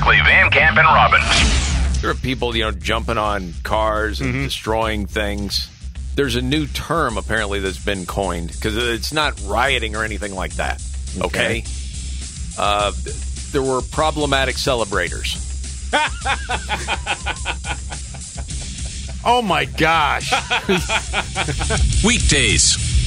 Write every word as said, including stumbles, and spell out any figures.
Barkley, Van Camp, and Robbins. There are people, you know, jumping on cars and Mm-hmm. destroying things. There's a new term, apparently, that's been coined, because it's not rioting or anything like that, okay? Okay. Uh, there were problematic celebrators. Oh, my gosh. Weekdays